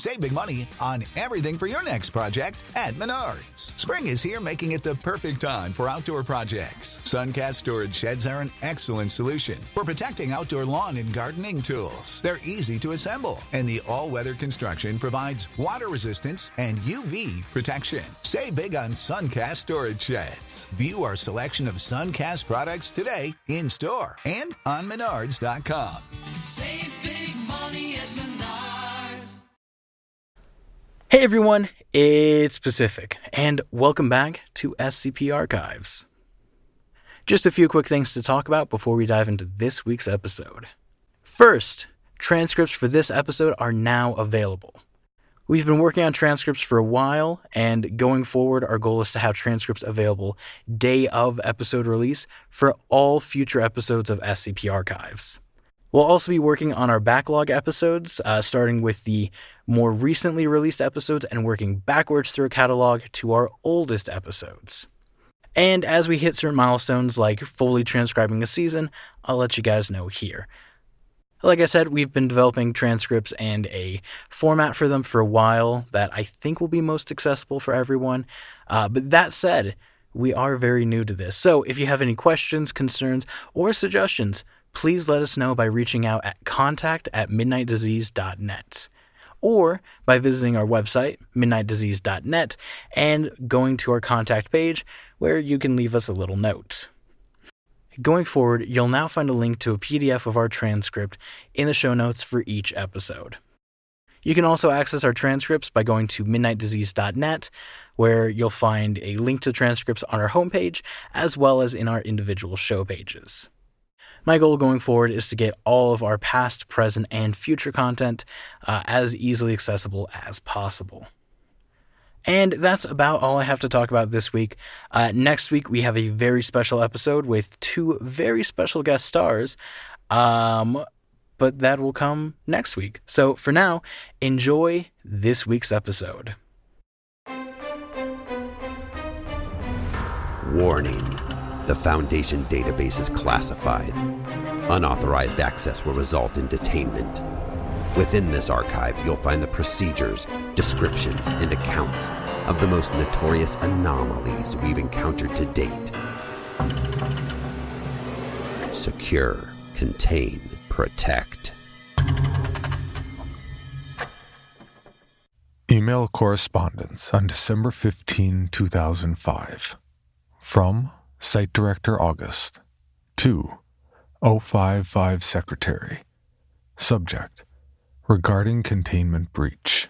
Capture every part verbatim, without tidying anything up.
Save big money on everything for your next project at Menards. Spring is here, making it the perfect time for outdoor projects. Suncast storage sheds are an excellent solution for protecting outdoor lawn and gardening tools. They're easy to assemble, and the all-weather construction provides water resistance and U V protection. Save big on Suncast storage sheds. View our selection of Suncast products today in-store and on menards dot com. Save big money at Menards. Hey everyone, it's Pacific, and welcome back to S C P Archives. Just a few quick things to talk about before we dive into this week's episode. First, transcripts for this episode are now available. We've been working on transcripts for a while, and going forward, our goal is to have transcripts available day of episode release for all future episodes of S C P Archives. We'll also be working on our backlog episodes, uh, starting with the more recently released episodes and working backwards through a catalog to our oldest episodes. And as we hit certain milestones like fully transcribing a season, I'll let you guys know here. Like I said, we've been developing transcripts and a format for them for a while that I think will be most accessible for everyone. Uh, but that said, we are very new to this. So if you have any questions, concerns, or suggestions, please let us know by reaching out at contact at midnight disease dot net or by visiting our website, midnight disease dot net, and going to our contact page where you can leave us a little note. Going forward, you'll now find a link to a P D F of our transcript in the show notes for each episode. You can also access our transcripts by going to midnight disease dot net, where you'll find a link to transcripts on our homepage, as well as in our individual show pages. My goal going forward is to get all of our past, present, and future content uh, as easily accessible as possible. And that's about all I have to talk about this week. Uh, next week, we have a very special episode with two very special guest stars, um, but that will come next week. So for now, enjoy this week's episode. Warning. The Foundation database is classified. Unauthorized access will result in detainment. Within this archive, you'll find the procedures, descriptions, and accounts of the most notorious anomalies we've encountered to date. Secure, contain, protect. Email correspondence on December fifteenth, two thousand five. From Site Director August to oh five five Secretary. Subject: regarding containment breach.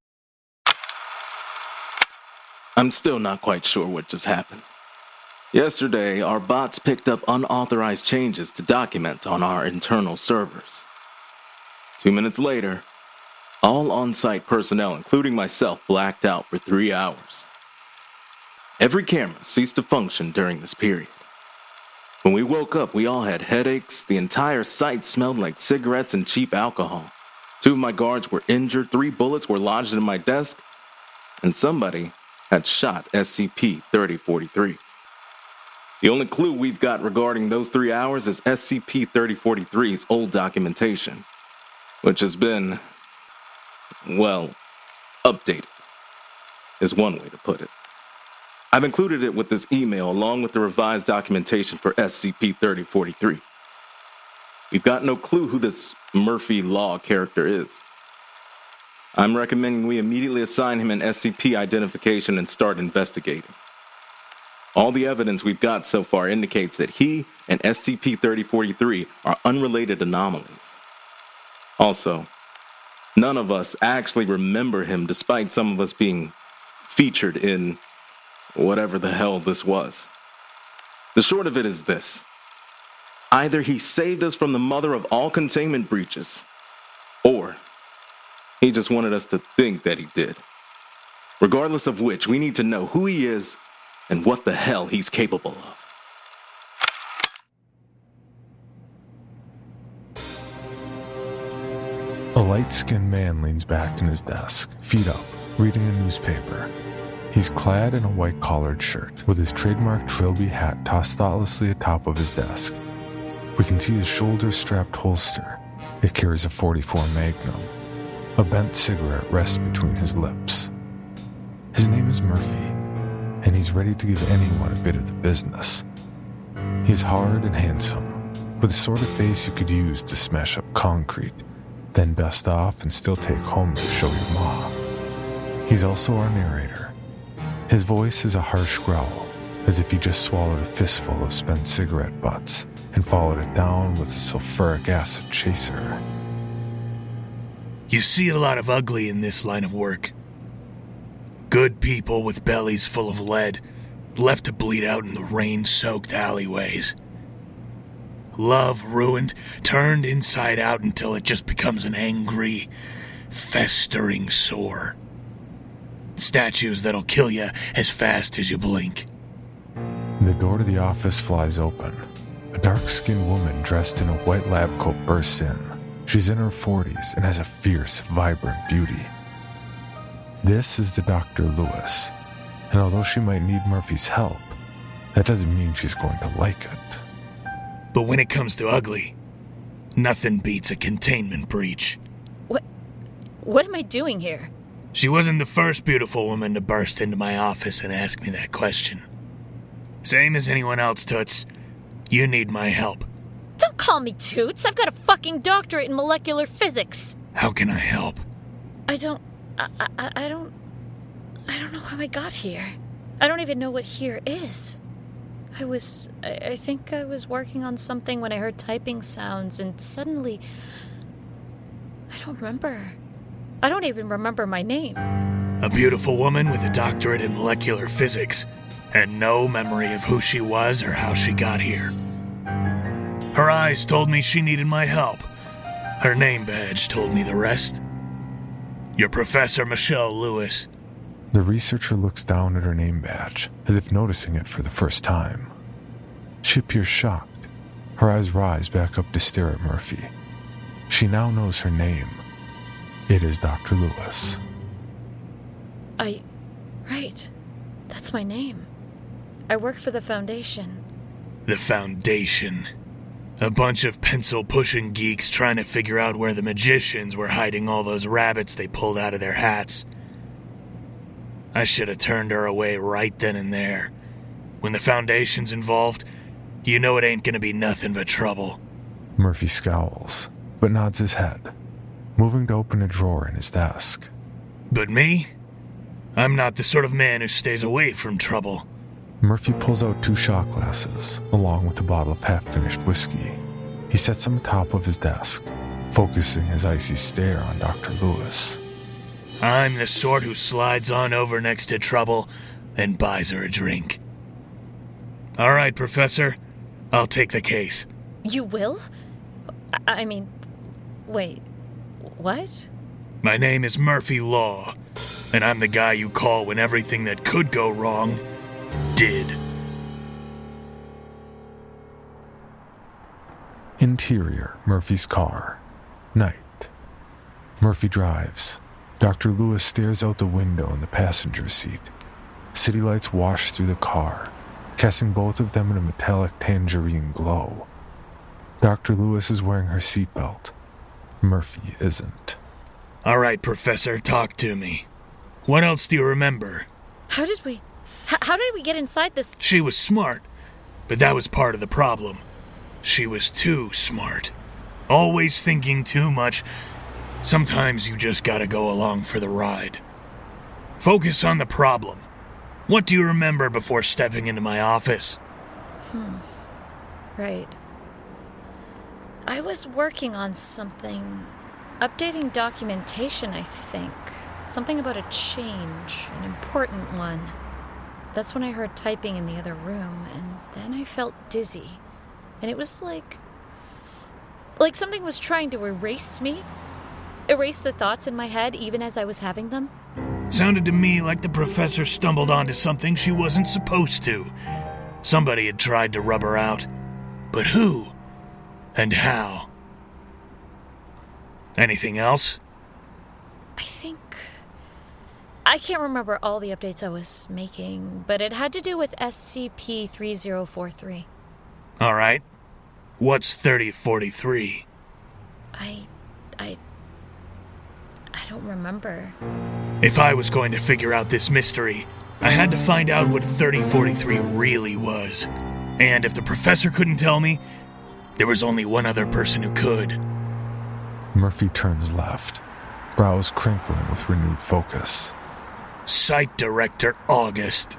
I'm still not quite sure what just happened. Yesterday, our bots picked up unauthorized changes to documents on our internal servers. Two minutes later, all on-site personnel, including myself, blacked out for three hours. Every camera ceased to function during this period. When we woke up, we all had headaches. The entire site smelled like cigarettes and cheap alcohol. Two of my guards were injured, three bullets were lodged in my desk, and somebody had shot S C P thirty forty-three. The only clue we've got regarding those three hours is S C P thirty forty-three's old documentation, which has been, well, updated, is one way to put it. I've included it with this email along with the revised documentation for S C P thirty forty-three. We've got no clue who this Murphy Law character is. I'm recommending we immediately assign him an S C P identification and start investigating. All the evidence we've got so far indicates that he and S C P thirty forty-three are unrelated anomalies. Also, none of us actually remember him despite some of us being featured in whatever the hell this was. The short of it is this. Either he saved us from the mother of all containment breaches, or he just wanted us to think that he did. Regardless of which, we need to know who he is and what the hell he's capable of. A light-skinned man leans back in his desk, feet up, reading a newspaper. He's clad in a white-collared shirt, with his trademark trilby hat tossed thoughtlessly atop of his desk. We can see his shoulder-strapped holster. It carries a forty-four Magnum. A bent cigarette rests between his lips. His name is Murphy, and he's ready to give anyone a bit of the business. He's hard and handsome, with the sort of face you could use to smash up concrete, then dust off and still take home to show your ma. He's also our narrator. His voice is a harsh growl, as if he just swallowed a fistful of spent cigarette butts and followed it down with a sulfuric acid chaser. You see a lot of ugly in this line of work. Good people with bellies full of lead, left to bleed out in the rain-soaked alleyways. Love ruined, turned inside out until it just becomes an angry, festering sore. Statues that'll kill you as fast as you blink. The door to the office flies open. A dark-skinned woman dressed in a white lab coat bursts in. She's in her forties and has a fierce, vibrant beauty. This is the Doctor Lewis, and although she might need Murphy's help, that doesn't mean she's going to like it. But when it comes to ugly, nothing beats a containment breach. What? What am I doing here? She wasn't the first beautiful woman to burst into my office and ask me that question. Same as anyone else, Toots. You need my help. Don't call me Toots. I've got a fucking doctorate in molecular physics. How can I help? I don't... I, I, I don't... I don't know how I got here. I don't even know what here is. I was... I, I think I was working on something when I heard typing sounds, and suddenly... I don't remember. I don't even remember my name. A beautiful woman with a doctorate in molecular physics, and no memory of who she was or how she got here. Her eyes told me she needed my help. Her name badge told me the rest. You're Professor Michelle Lewis. The researcher looks down at her name badge, as if noticing it for the first time. She appears shocked. Her eyes rise back up to stare at Murphy. She now knows her name. It is Doctor Lewis. I... Right. That's my name. I work for the Foundation. The Foundation. A bunch of pencil-pushing geeks trying to figure out where the magicians were hiding all those rabbits they pulled out of their hats. I should have turned her away right then and there. When the Foundation's involved, you know it ain't gonna be nothing but trouble. Murphy scowls, but nods his head, moving to open a drawer in his desk. But me? I'm not the sort of man who stays away from trouble. Murphy pulls out two shot glasses, along with a bottle of half-finished whiskey. He sets them atop of his desk, focusing his icy stare on Doctor Lewis. I'm the sort who slides on over next to trouble and buys her a drink. All right, Professor. I'll take the case. You will? I, I mean... Wait... What? My name is Murphy Law, and I'm the guy you call when everything that could go wrong did. Interior, Murphy's car. Night. Murphy drives. Doctor Lewis stares out the window in the passenger seat. City lights wash through the car, casting both of them in a metallic tangerine glow. Doctor Lewis is wearing her seatbelt. Murphy isn't. All right, Professor, talk to me. What else do you remember? How did we... H- how did we get inside this... She was smart, but that was part of the problem. She was too smart. Always thinking too much. Sometimes you just gotta go along for the ride. Focus on the problem. What do you remember before stepping into my office? Hmm. Right. I was working on something. Updating documentation, I think. Something about a change, an important one. That's when I heard typing in the other room, and then I felt dizzy. And it was like... Like something was trying to erase me. Erase the thoughts in my head, even as I was having them. Sounded to me like the professor stumbled onto something she wasn't supposed to. Somebody had tried to rub her out. But who? And how? Anything else? I think... I can't remember all the updates I was making, but it had to do with S C P thirty forty-three. All right. What's thirty forty-three? I... I... I don't remember. If I was going to figure out this mystery, I had to find out what thirty forty-three really was. And if the professor couldn't tell me, there was only one other person who could. Murphy turns left, brows crinkling with renewed focus. Site Director August.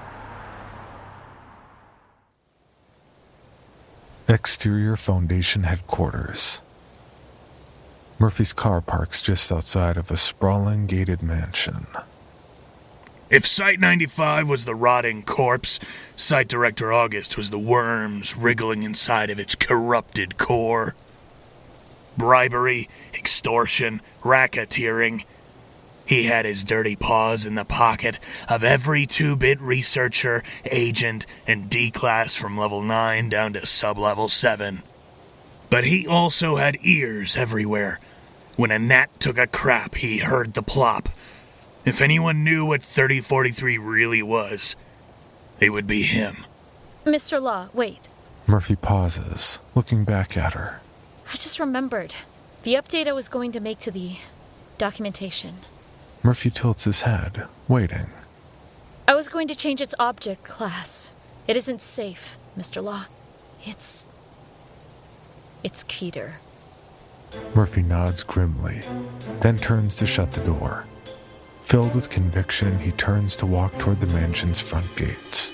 Exterior Foundation headquarters. Murphy's car parks just outside of a sprawling gated mansion. If Site ninety-five was the rotting corpse, Site Director August was the worms wriggling inside of its corrupted core. Bribery, extortion, racketeering. He had his dirty paws in the pocket of every two-bit researcher, agent, and D-class from level nine down to sub-level seven. But he also had ears everywhere. When a gnat took a crap, he heard the plop. If anyone knew what thirty forty-three really was, it would be him. Mister Law, wait. Murphy pauses, looking back at her. I just remembered. The update I was going to make to the documentation. Murphy tilts his head, waiting. I was going to change its object class. It isn't safe, Mister Law. It's... It's Keter. Murphy nods grimly, then turns to shut the door. Filled with conviction, he turns to walk toward the mansion's front gates.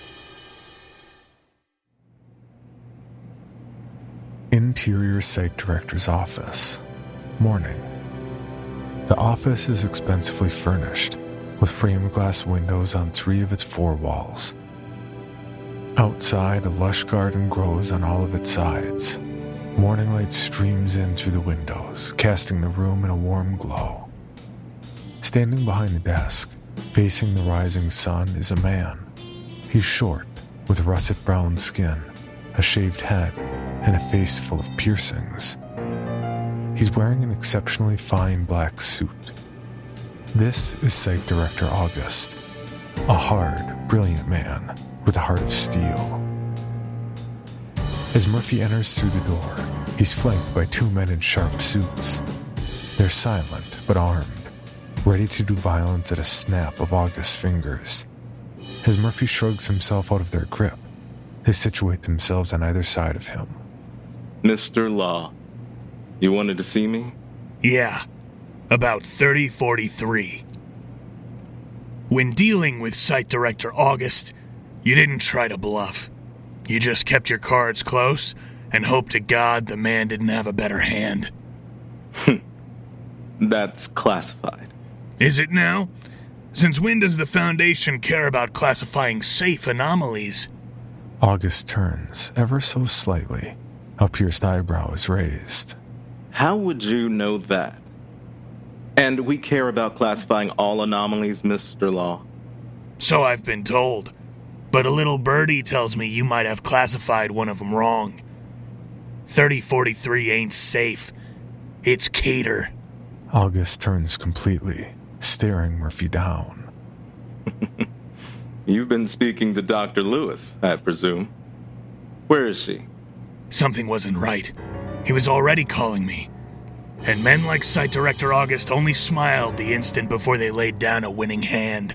Interior Site Director's office. Morning. The office is expensively furnished, with framed glass windows on three of its four walls. Outside, a lush garden grows on all of its sides. Morning light streams in through the windows, casting the room in a warm glow. Standing behind the desk, facing the rising sun, is a man. He's short, with russet brown skin, a shaved head, and a face full of piercings. He's wearing an exceptionally fine black suit. This is Site Director August, a hard, brilliant man with a heart of steel. As Murphy enters through the door, he's flanked by two men in sharp suits. They're silent but armed, ready to do violence at a snap of August's fingers. As Murphy shrugs himself out of their grip, they situate themselves on either side of him. Mister Law, you wanted to see me? Yeah, about thirty forty-three. When dealing with Site Director August, you didn't try to bluff. You just kept your cards close and hoped to God the man didn't have a better hand. That's classified. Is it now? Since when does the Foundation care about classifying safe anomalies? August turns, ever so slightly. A pierced eyebrow is raised. How would you know that? And we care about classifying all anomalies, Mister Law. So I've been told. But a little birdie tells me you might have classified one of them wrong. thirty forty-three ain't safe. It's Keter. August turns completely, staring Murphy down. You've been speaking to Doctor Lewis, I presume. Where is she? Something wasn't right. He was already calling me. And men like Site Director August only smiled the instant before they laid down a winning hand.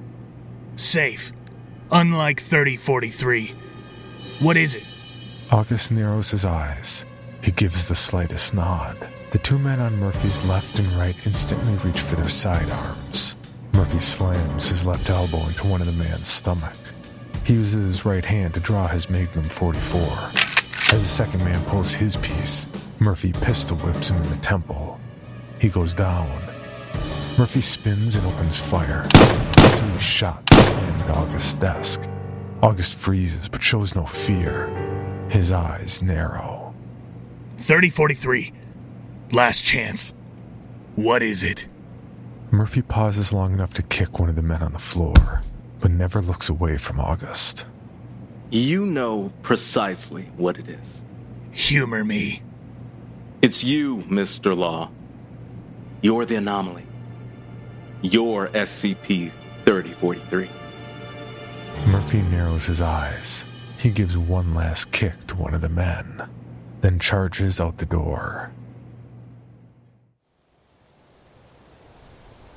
Safe. Unlike thirty forty-three. What is it? August narrows his eyes. He gives the slightest nod. The two men on Murphy's left and right instantly reach for their sidearms. Murphy slams his left elbow into one of the man's stomach. He uses his right hand to draw his Magnum forty-four. As the second man pulls his piece, Murphy pistol whips him in the temple. He goes down. Murphy spins and opens fire. Three shots slam at August's desk. August freezes but shows no fear. His eyes narrow. thirty forty-three. Last chance. What is it? Murphy pauses long enough to kick one of the men on the floor, but never looks away from August. You know precisely what it is. Humor me. It's you, Mister Law. You're the anomaly. You're S C P thirty forty-three. Murphy narrows his eyes. He gives one last kick to one of the men, then charges out the door.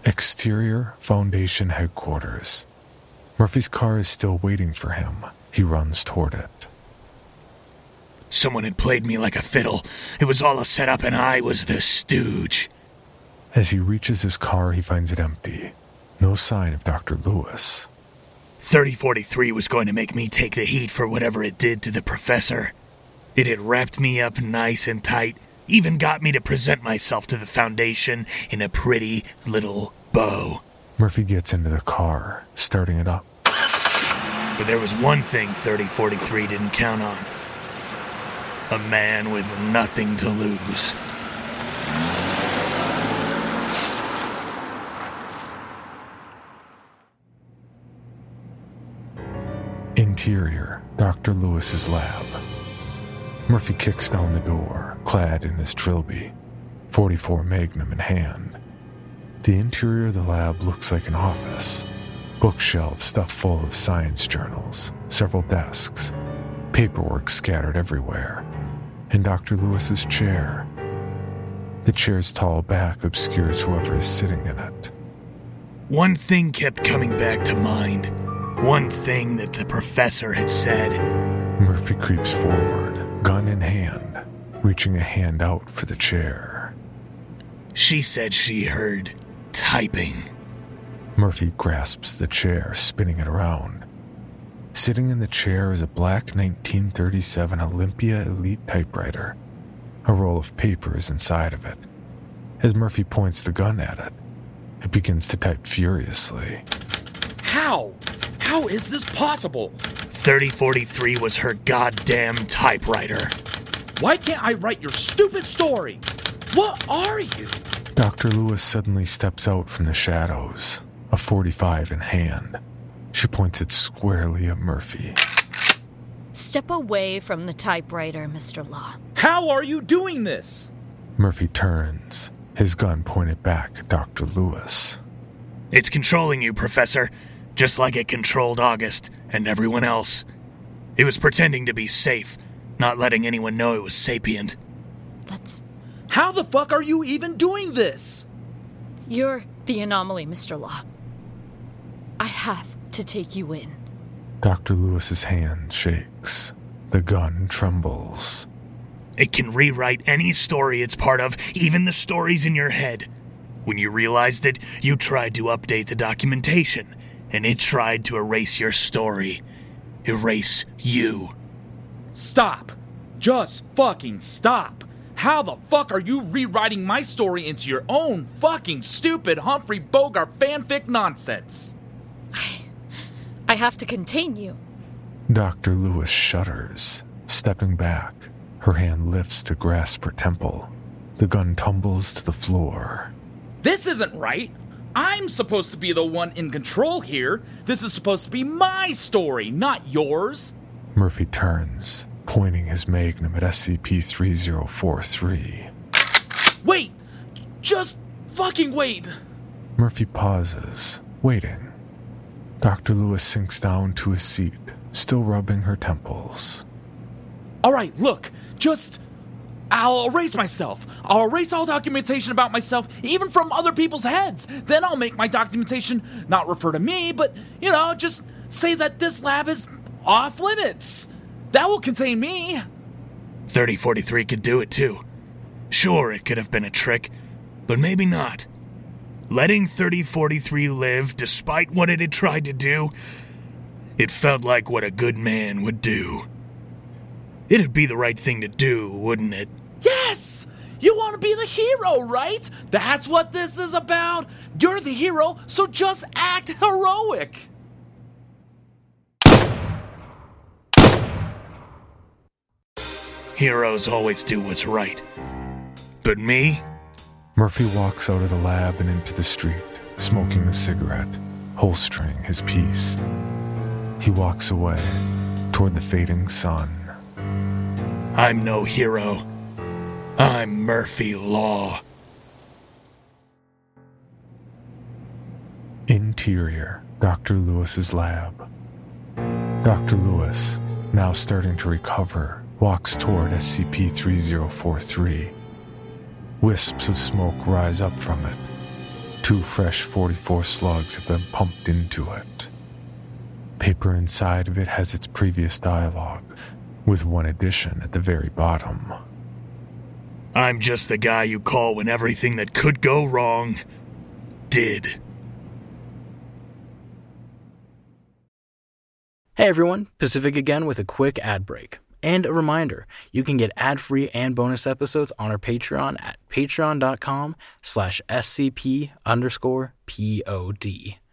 Exterior Foundation headquarters. Murphy's car is still waiting for him. He runs toward it. Someone had played me like a fiddle. It was all a setup and I was the stooge. As he reaches his car, he finds it empty. No sign of Doctor Lewis. thirty forty-three was going to make me take the heat for whatever it did to the professor. It had wrapped me up nice and tight, even got me to present myself to the Foundation in a pretty little bow. Murphy gets into the car, starting it up. But there was one thing thirty forty-three didn't count on. A man with nothing to lose. Interior, Doctor Lewis's lab. Murphy kicks down the door, clad in his trilby, forty-four Magnum in hand. The interior of the lab looks like an office. Bookshelves stuffed full of science journals, several desks, paperwork scattered everywhere, and Doctor Lewis's chair. The chair's tall back obscures whoever is sitting in it. One thing kept coming back to mind. One thing that the professor had said. Murphy creeps forward, gun in hand, reaching a hand out for the chair. She said she heard typing. Murphy grasps the chair, spinning it around. Sitting in the chair is a black nineteen thirty-seven Olympia Elite typewriter. A roll of paper is inside of it. As Murphy points the gun at it, it begins to type furiously. How? How is this possible? thirty forty-three was her goddamn typewriter. Why can't I write your stupid story? What are you? Doctor Lewis suddenly steps out from the shadows, a forty-five in hand. She points it squarely at Murphy. Step away from the typewriter, Mister Law. How are you doing this? Murphy turns, his gun pointed back at Doctor Lewis. It's controlling you, Professor, just like it controlled August and everyone else. It was pretending to be safe, not letting anyone know it was sapient. That's... How the fuck are you even doing this? You're the anomaly, Mister Law. I have to take you in. Doctor Lewis's hand shakes. The gun trembles. It can rewrite any story it's part of, even the stories in your head. When you realized it, you tried to update the documentation, and it tried to erase your story. Erase you. Stop. Just fucking stop. How the fuck are you rewriting my story into your own fucking stupid Humphrey Bogart fanfic nonsense? I... I have to contain you. Doctor Lewis shudders, stepping back. Her hand lifts to grasp her temple. The gun tumbles to the floor. This isn't right. I'm supposed to be the one in control here. This is supposed to be my story, not yours. Murphy turns, pointing his Magnum at S C P three zero four three. Wait! Just fucking wait! Murphy pauses, waiting. Doctor Lewis sinks down to his seat, still rubbing her temples. All right, look, just... I'll erase myself. I'll erase all documentation about myself, even from other people's heads. Then I'll make my documentation not refer to me, but, you know, just say that this lab is off limits. That will contain me. thirty forty-three could do it too. Sure, it could have been a trick, but maybe not. Letting thirty forty-three live, despite what it had tried to do, it felt like what a good man would do. It'd be the right thing to do, wouldn't it? Yes! You want to be the hero, right? That's what this is about. You're the hero, so just act heroic. Heroes always do what's right. But me? Murphy walks out of the lab and into the street, smoking a cigarette, holstering his piece. He walks away, toward the fading sun. I'm no hero. I'm Murphy Law. Interior, Doctor Lewis's lab. Doctor Lewis, now starting to recover, walks toward S C P three zero four three. Wisps of smoke rise up from it. Two fresh forty-four slugs have been pumped into it. Paper inside of it has its previous dialogue, with one addition at the very bottom. I'm just the guy you call when everything that could go wrong did. Hey everyone, Pacific again with a quick ad break. And a reminder, you can get ad-free and bonus episodes on our Patreon at patreon.com slash scp underscore pod.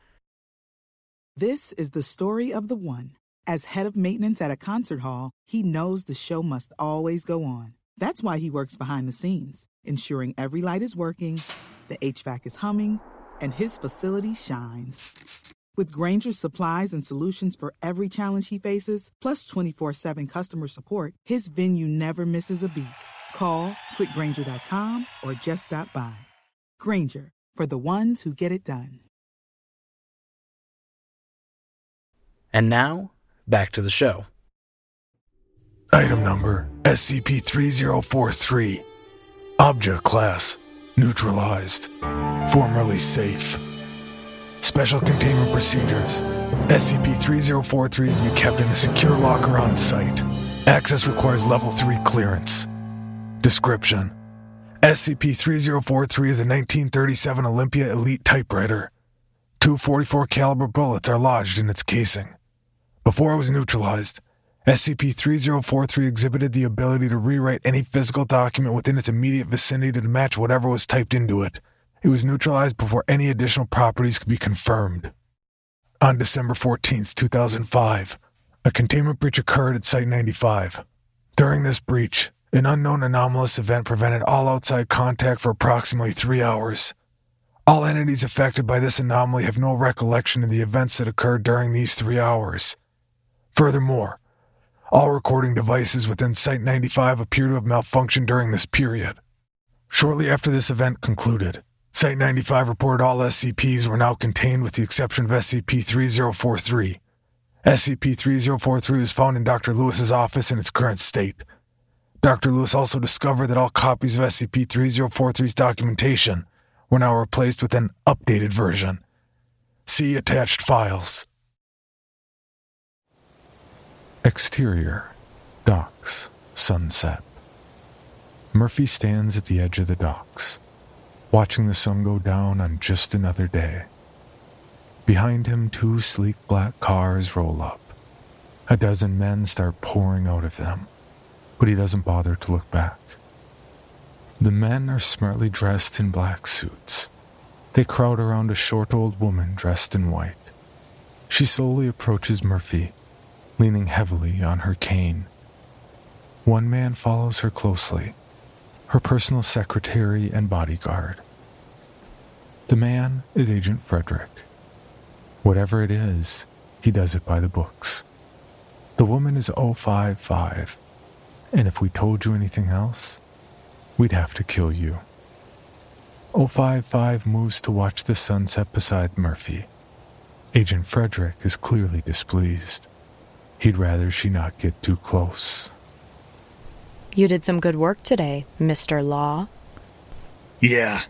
This is the story of the one. As head of maintenance at a concert hall, he knows the show must always go on. That's why he works behind the scenes, ensuring every light is working, the H V A C is humming, and his facility shines. With Grainger's supplies and solutions for every challenge he faces, plus twenty-four seven customer support, his venue never misses a beat. Call quick grainger dot com or just stop by. Grainger, for the ones who get it done. And now, back to the show. Item number S C P three zero four three. Object class neutralized. Formerly safe. Special containment procedures. S C P three zero four three is to be kept in a secure locker on site. Access requires level three clearance. Description. S C P three zero four three is a nineteen thirty-seven Olympia Elite typewriter. Two forty-four caliber bullets are lodged in its casing. Before it was neutralized, S C P three zero four three exhibited the ability to rewrite any physical document within its immediate vicinity to match whatever was typed into it. It was neutralized before any additional properties could be confirmed. On December fourteenth, two thousand five, a containment breach occurred at Site ninety-five. During this breach, an unknown anomalous event prevented all outside contact for approximately three hours. All entities affected by this anomaly have no recollection of the events that occurred during these three hours. Furthermore, all recording devices within Site ninety-five appear to have malfunctioned during this period. Shortly after this event concluded, Site ninety-five reported all S C Ps were now contained with the exception of S C P three zero four three. S C P three zero four three was found in Doctor Lewis's office in its current state. Doctor Lewis also discovered that all copies of S C P three zero four three's documentation were now replaced with an updated version. See attached files. Exterior. Docks. Sunset. Murphy stands at the edge of the docks, watching the sun go down on just another day. Behind him, two sleek black cars roll up. A dozen men start pouring out of them, but he doesn't bother to look back. The men are smartly dressed in black suits. They crowd around a short old woman dressed in white. She slowly approaches Murphy, leaning heavily on her cane. One man follows her closely, her personal secretary and bodyguard. The man is Agent Frederick. Whatever it is, he does it by the books. The woman is oh five five, and if we told you anything else, we'd have to kill you. oh five five moves to watch the sunset beside Murphy. Agent Frederick is clearly displeased. He'd rather she not get too close. You did some good work today, Mister Law. Yeah.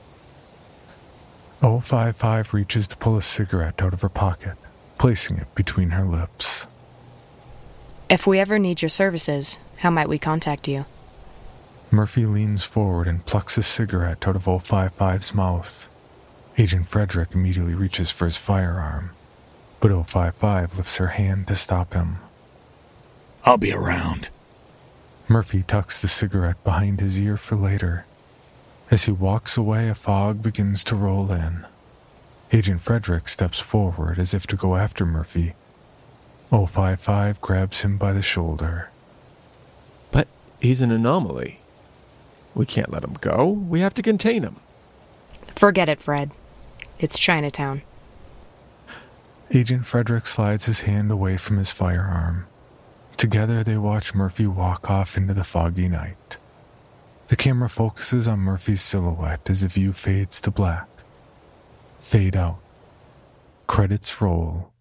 oh five five reaches to pull a cigarette out of her pocket, placing it between her lips. If we ever need your services, how might we contact you? Murphy leans forward and plucks a cigarette out of oh five five's mouth. Agent Frederick immediately reaches for his firearm, but oh five five lifts her hand to stop him. I'll be around. Murphy tucks the cigarette behind his ear for later. As he walks away, a fog begins to roll in. Agent Frederick steps forward as if to go after Murphy. oh five five grabs him by the shoulder. But he's an anomaly. We can't let him go. We have to contain him. Forget it, Fred. It's Chinatown. Agent Frederick slides his hand away from his firearm. Together they watch Murphy walk off into the foggy night. The camera focuses on Murphy's silhouette as the view fades to black. Fade out. Credits roll.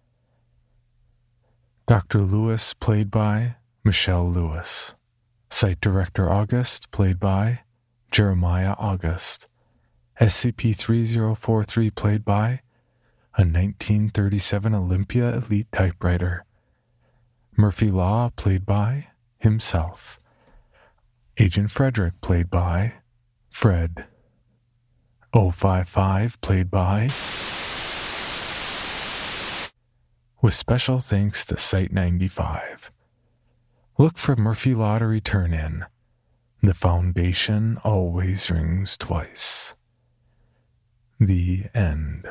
Doctor Lewis, played by Michelle Lewis. Site Director August, played by Jeremiah August. S C P three zero four three played by a nineteen thirty-seven Olympia Elite typewriter. Murphy Law played by himself. Agent Frederick played by Fred. oh five five played by... with special thanks to Site ninety-five. Look for Murphy Law to return in. The Foundation always rings twice. The end.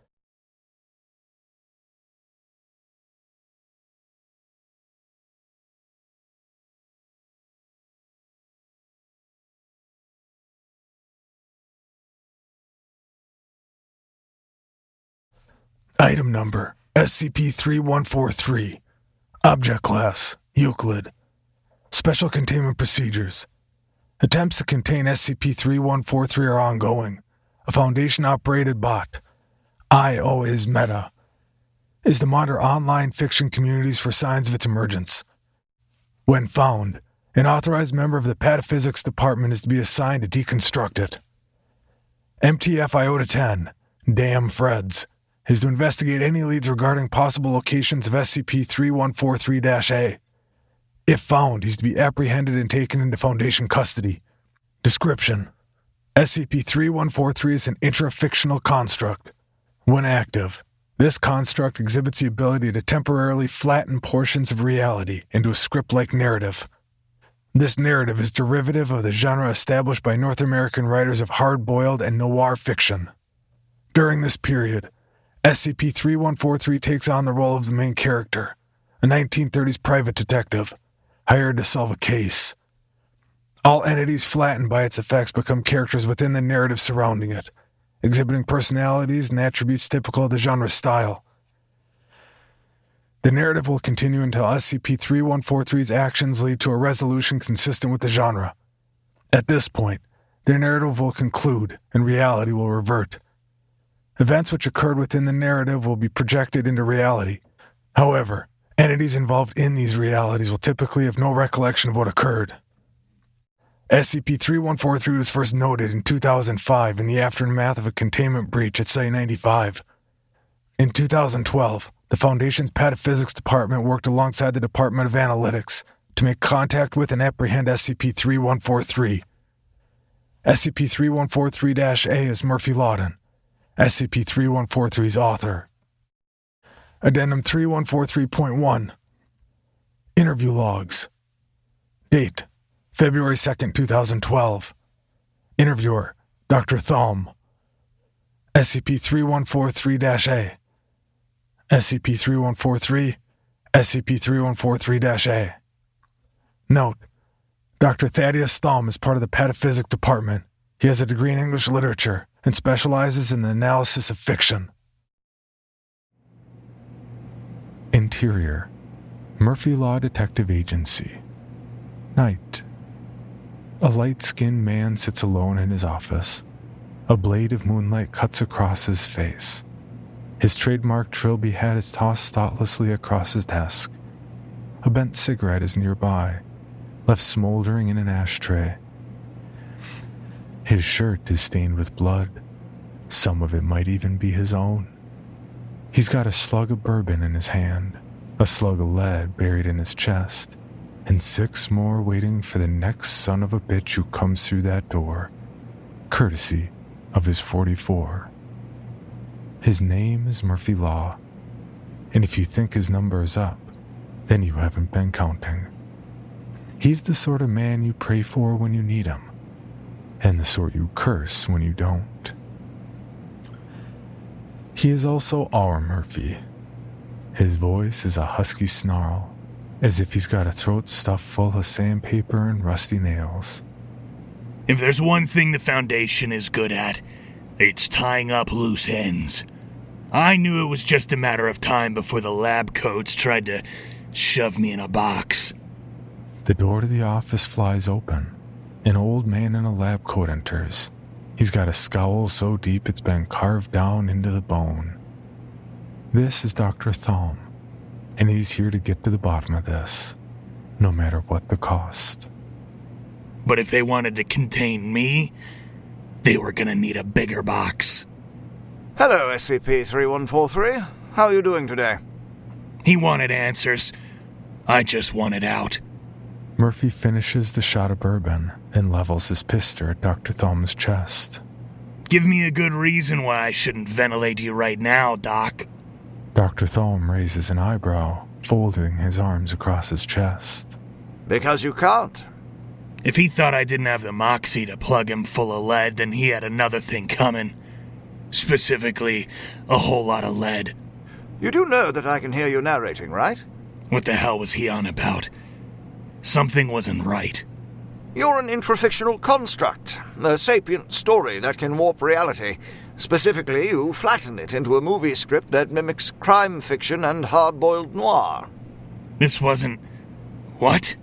Item number S C P three one four three. Object Class Euclid. Special Containment Procedures. Attempts to contain S C P three one four three are ongoing. A Foundation-operated bot, I O is Meta, is to monitor online fiction communities for signs of its emergence. When found, an authorized member of the Pataphysics Department is to be assigned to deconstruct it. M T F I O T A ten, Damn Freds, is to investigate any leads regarding possible locations of S C P three one four three A. If found, he's to be apprehended and taken into Foundation custody. Description: S C P three one four three is an intrafictional construct. When active, this construct exhibits the ability to temporarily flatten portions of reality into a script-like narrative. This narrative is derivative of the genre established by North American writers of hard-boiled and noir fiction. During this period, S C P three one four three takes on the role of the main character, a nineteen thirties private detective, hired to solve a case. All entities flattened by its effects become characters within the narrative surrounding it, exhibiting personalities and attributes typical of the genre style. The narrative will continue until S C P three one four three's actions lead to a resolution consistent with the genre. At this point, the narrative will conclude and reality will revert. Events which occurred within the narrative will be projected into reality. However, entities involved in these realities will typically have no recollection of what occurred. S C P three one four three was first noted in two thousand five in the aftermath of a containment breach at Site ninety-five. In two thousand twelve, the Foundation's Pataphysics Department worked alongside the Department of Analytics to make contact with and apprehend S C P three one four three. S C P three one four three A is Murphy Lawton, S C P three one four three's author. Addendum three one four three point one. Interview logs. Date: February second, twenty twelve. Interviewer: Doctor Thom. S C P three one four three A. S C P three one four three, S C P three one four three A. Note: Doctor Thaddeus Thom is part of the Pataphysics Department. He has a degree in English literature and specializes in the analysis of fiction. Interior: Murphy Law Detective Agency. Night. A light-skinned man sits alone in his office. A blade of moonlight cuts across his face. His trademark trilby hat is tossed thoughtlessly across his desk. A bent cigarette is nearby, left smoldering in an ashtray. His shirt is stained with blood. Some of it might even be his own. He's got a slug of bourbon in his hand, a slug of lead buried in his chest, and six more waiting for the next son of a bitch who comes through that door, courtesy of his forty-four. His name is Murphy Law, and if you think his number is up, then you haven't been counting. He's the sort of man you pray for when you need him, and the sort you curse when you don't. He is also our Murphy. His voice is a husky snarl, as if he's got a throat stuffed full of sandpaper and rusty nails. If there's one thing the Foundation is good at, it's tying up loose ends. I knew it was just a matter of time before the lab coats tried to shove me in a box. The door to the office flies open. An old man in a lab coat enters. He's got a scowl so deep it's been carved down into the bone. This is Doctor Thom, and he's here to get to the bottom of this, no matter what the cost. But if they wanted to contain me, they were gonna need a bigger box. Hello, S C P three one four three. How are you doing today? He wanted answers. I just wanted out. Murphy finishes the shot of bourbon and levels his pistol at Doctor Thum's chest. Give me a good reason why I shouldn't ventilate you right now, Doc. Doctor Thumb raises an eyebrow, folding his arms across his chest. Because you can't. If he thought I didn't have the moxie to plug him full of lead, then he had another thing coming. Specifically, a whole lot of lead. You do know that I can hear you narrating, right? What the hell was he on about? Something wasn't right. You're an intrafictional construct, a sapient story that can warp reality. Specifically, you flatten it into a movie script that mimics crime fiction and hard-boiled noir. This wasn't... What?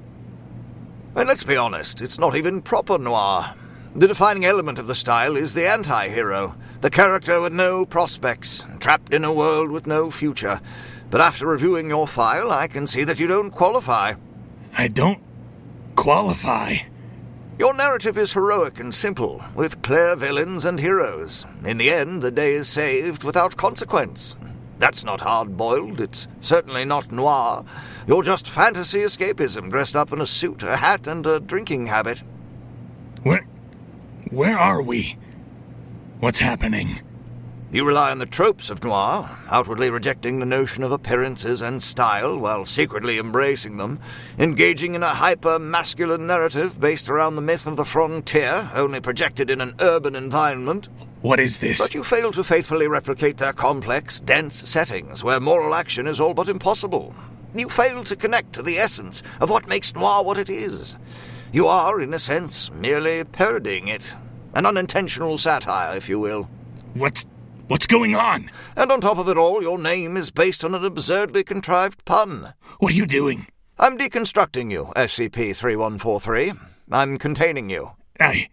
And let's be honest, it's not even proper noir. The defining element of the style is the anti-hero, the character with no prospects, trapped in a world with no future. But after reviewing your file, I can see that you don't qualify. I don't qualify? Your narrative is heroic and simple, with clear villains and heroes. In the end, the day is saved without consequence. That's not hard-boiled, it's certainly not noir. You're just fantasy escapism dressed up in a suit, a hat, and a drinking habit. Where... where are we? What's happening? You rely on the tropes of noir, outwardly rejecting the notion of appearances and style while secretly embracing them, engaging in a hyper-masculine narrative based around the myth of the frontier, only projected in an urban environment. What is this? But you fail to faithfully replicate their complex, dense settings where moral action is all but impossible. You fail to connect to the essence of what makes noir what it is. You are, in a sense, merely parodying it. An unintentional satire, if you will. What's... what's going on? And on top of it all, your name is based on an absurdly contrived pun. What are you doing? I'm deconstructing you, S C P three one four three. I'm containing you. I...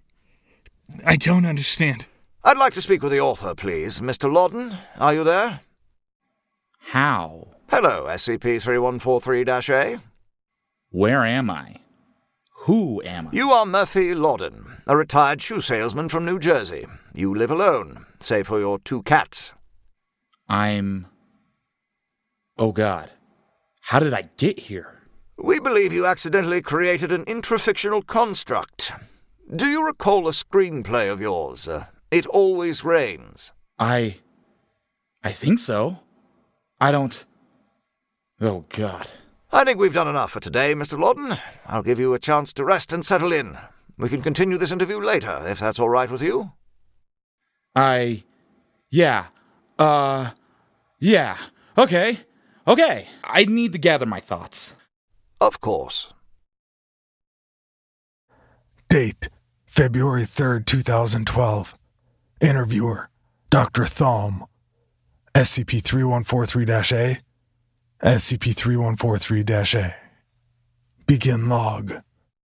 I don't understand. I'd like to speak with the author, please. Mister Lawden, are you there? How? Hello, S C P three one four three A. Where am I? Who am I? You are Murphy Lawden, a retired shoe salesman from New Jersey. You live alone, save for your two cats. I'm... Oh, God. How did I get here? We believe you accidentally created an intrafictional construct. Do you recall a screenplay of yours, uh, It Always Rains? I... I think so. I don't... Oh, God. I think we've done enough for today, Mister Lawden. I'll give you a chance to rest and settle in. We can continue this interview later, if that's all right with you. I... Yeah. Uh... Yeah. Okay. Okay. I need to gather my thoughts. Of course. Date, February third, twenty twelve. Interviewer, Doctor Thumb. S C P three one four three A. S C P three one four three A. Begin log.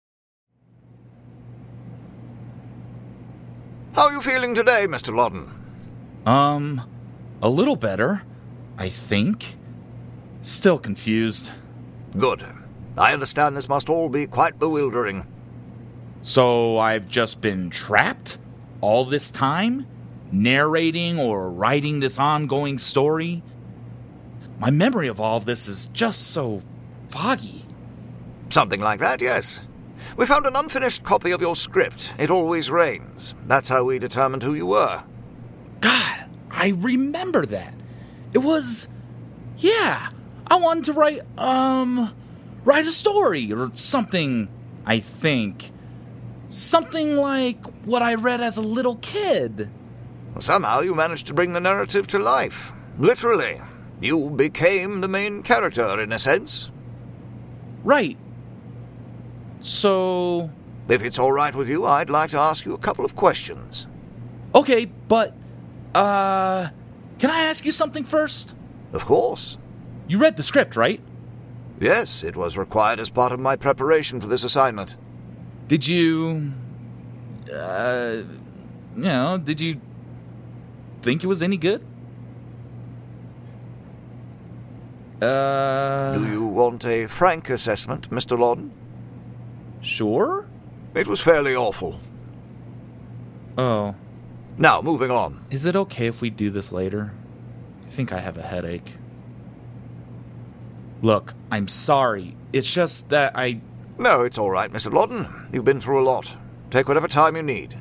How are you feeling today, Mister Lawden? Um, a little better, I think. Still confused. Good. I understand this must all be quite bewildering. So I've just been trapped all this time? Narrating or writing this ongoing story? My memory of all of this is just so foggy. Something like that, yes. We found an unfinished copy of your script, It Always Rains. That's how we determined who you were. God, I remember that. It was... Yeah, I wanted to write, um... write a story or something, I think. Something like what I read as a little kid. Somehow you managed to bring the narrative to life. Literally. You became the main character, in a sense. Right. So... If it's all right with you, I'd like to ask you a couple of questions. Okay, but... Uh... Can I ask you something first? Of course. You read the script, right? Yes, it was required as part of my preparation for this assignment. Did you... Uh... You know, did you... think it was any good? Uh... Do you want a frank assessment, Mister Lawden? Sure? It was fairly awful. Oh. Now, moving on. Is it okay if we do this later? I think I have a headache. Look, I'm sorry. It's just that I... No, it's all right, Mister Lawton. You've been through a lot. Take whatever time you need.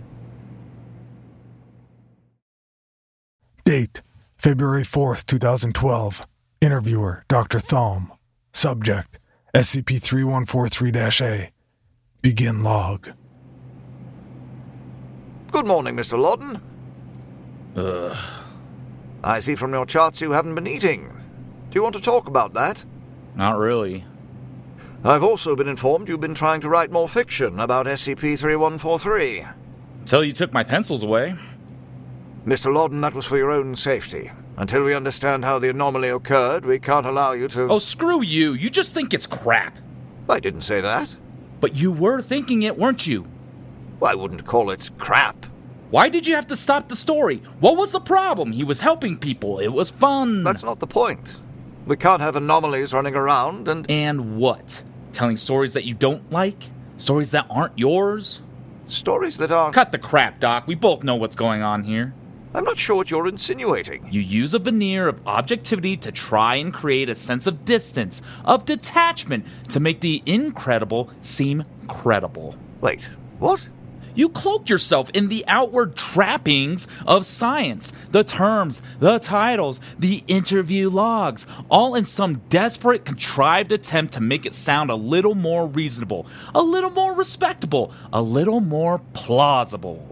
Date, February fourth, twenty twelve. Interviewer, Doctor Thom. Subject, S C P thirty-one forty-three A. Begin log. Good morning, Mister Lawton. Ugh. I see from your charts you haven't been eating. Do you want to talk about that? Not really. I've also been informed you've been trying to write more fiction about S C P thirty-one forty-three. Until you took my pencils away. Mister Lawton, that was for your own safety. Until we understand how the anomaly occurred, we can't allow you to... Oh, screw you. You just think it's crap. I didn't say that. But you were thinking it, weren't you? Well, I wouldn't call it crap. Why did you have to stop the story? What was the problem? He was helping people. It was fun. That's not the point. We can't have anomalies running around and... And what? Telling stories that you don't like? Stories that aren't yours? Stories that aren't... Cut the crap, Doc. We both know what's going on here. I'm not sure what you're insinuating. You use a veneer of objectivity to try and create a sense of distance, of detachment, to make the incredible seem credible. Wait, what? You cloak yourself in the outward trappings of science, the terms, the titles, the interview logs, all in some desperate, contrived attempt to make it sound a little more reasonable, a little more respectable, a little more plausible.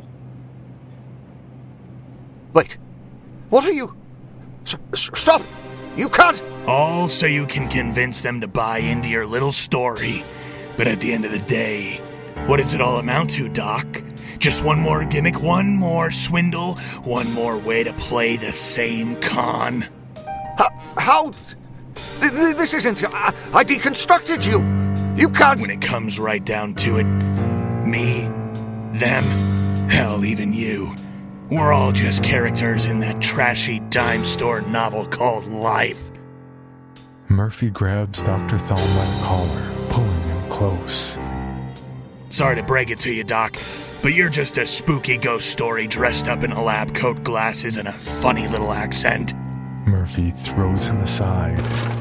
Wait, what are you... S- s- stop! You can't... All so you can convince them to buy into your little story. But at the end of the day, what does it all amount to, Doc? Just one more gimmick, one more swindle, one more way to play the same con. How... how th- th- this isn't... I, I deconstructed you! You can't... When it comes right down to it, me, them, hell, even you... We're all just characters in that trashy dime store novel called Life. Murphy grabs Doctor Thom by the collar, pulling him close. Sorry to break it to you, Doc, but you're just a spooky ghost story dressed up in a lab coat, glasses, and a funny little accent. Murphy throws him aside.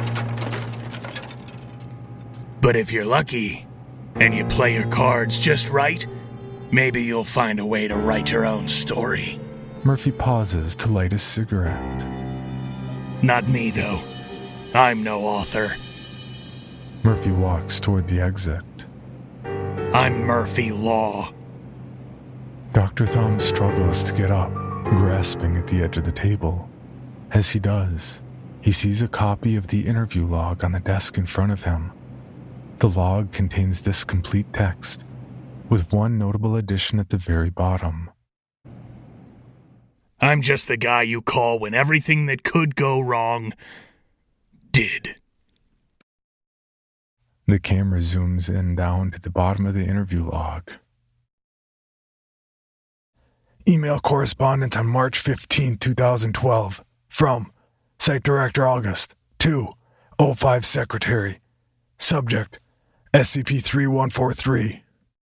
But if you're lucky, and you play your cards just right, maybe you'll find a way to write your own story. Murphy pauses to light a cigarette. Not me, though. I'm no author. Murphy walks toward the exit. I'm Murphy Law. Doctor Thom struggles to get up, grasping at the edge of the table. As he does, he sees a copy of the interview log on the desk in front of him. The log contains this complete text, with one notable addition at the very bottom. I'm just the guy you call when everything that could go wrong did. The camera zooms in down to the bottom of the interview log. Email correspondence on March fifteenth, twenty twelve. From Site Director August to oh five Secretary. Subject, S C P thirty-one forty-three.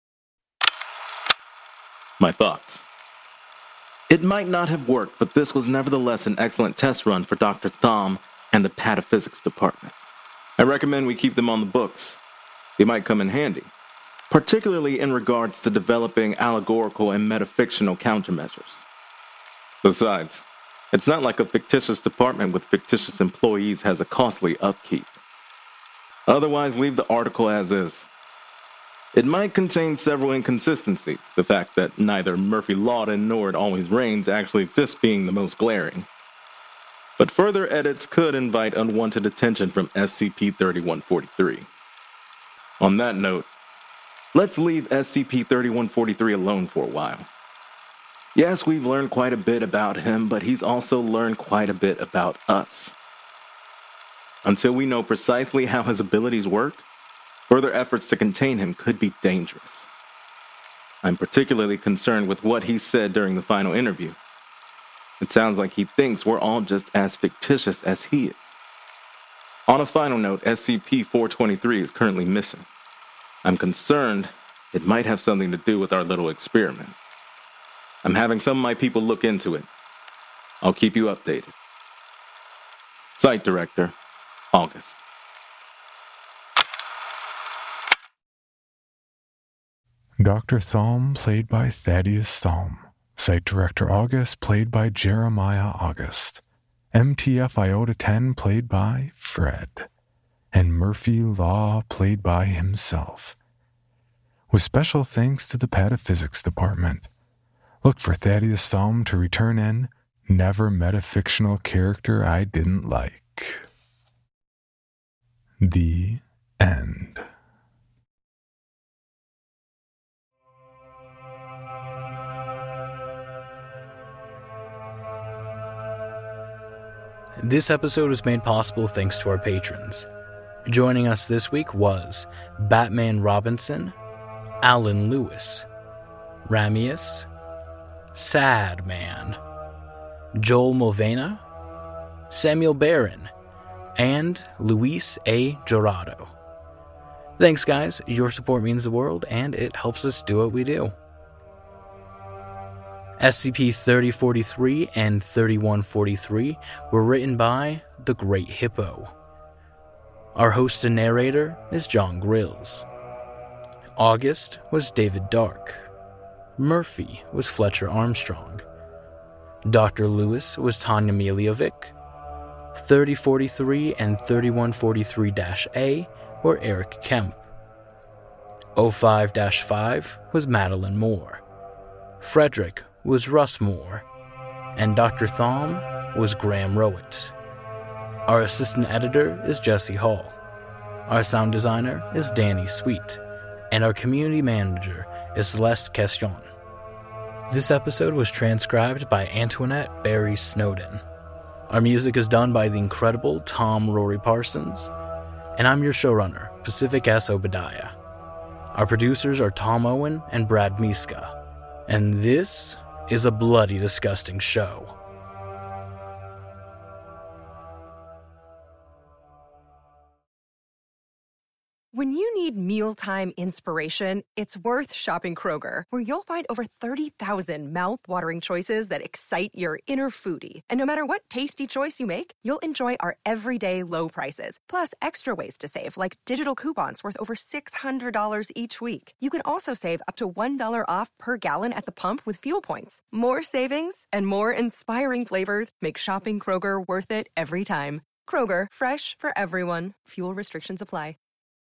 My thoughts. It might not have worked, but this was nevertheless an excellent test run for Doctor Thom and the Pataphysics Department. I recommend we keep them on the books. They might come in handy, particularly in regards to developing allegorical and metafictional countermeasures. Besides, it's not like a fictitious department with fictitious employees has a costly upkeep. Otherwise, leave the article as is. It might contain several inconsistencies, the fact that neither Murphy Lawton nor It Always Rains actually exists being the most glaring. But further edits could invite unwanted attention from S C P thirty-one forty-three. On that note, let's leave S C P thirty-one forty-three alone for a while. Yes, we've learned quite a bit about him, but he's also learned quite a bit about us. Until we know precisely how his abilities work, further efforts to contain him could be dangerous. I'm particularly concerned with what he said during the final interview. It sounds like he thinks we're all just as fictitious as he is. On a final note, S C P four twenty-three is currently missing. I'm concerned it might have something to do with our little experiment. I'm having some of my people look into it. I'll keep you updated. Site Director, August. Doctor Thaume, played by Thaddeus Thaume. Site Director August, played by Jeremiah August. M T F Iota ten, played by Fred. And Murphy Law, played by himself. With special thanks to the Pataphysics Department. Look for Thaddeus Thaume to return in Never Met a Fictional Character I Didn't Like. The end. This episode was made possible thanks to our patrons. Joining us this week was Batman Robinson, Alan Lewis, Ramius, Sad Man, Joel Movena, Samuel Barron, and Luis A. Jurado. Thanks, guys. Your support means the world, and it helps us do what we do. S C P thirty forty-three and thirty-one forty-three were written by The Great Hippo. Our host and narrator is John Grills. August was David Dark. Murphy was Fletcher Armstrong. Doctor Lewis was Tanya Miljovic. thirty forty-three and thirty-one forty-three A were Eric Kemp. oh five dash five was Madeline Moore. Frederick was Russ Moore, and Doctor Thaume was Graham Rowett. Our assistant editor is Jesse Hall. Our sound designer is Danny Sweet, and our community manager is Celeste Question. This episode was transcribed by Antoinette Barry Snowden. Our music is done by the incredible Tom Rory Parsons, and I'm your showrunner, Pacific S. Obadiah. Our producers are Tom Owen and Brad Miska, and this is a bloody disgusting show. When you need mealtime inspiration, it's worth shopping Kroger, where you'll find over thirty thousand mouth-watering choices that excite your inner foodie. And no matter what tasty choice you make, you'll enjoy our everyday low prices, plus extra ways to save, like digital coupons worth over six hundred dollars each week. You can also save up to one dollar off per gallon at the pump with fuel points. More savings and more inspiring flavors make shopping Kroger worth it every time. Kroger, fresh for everyone. Fuel restrictions apply.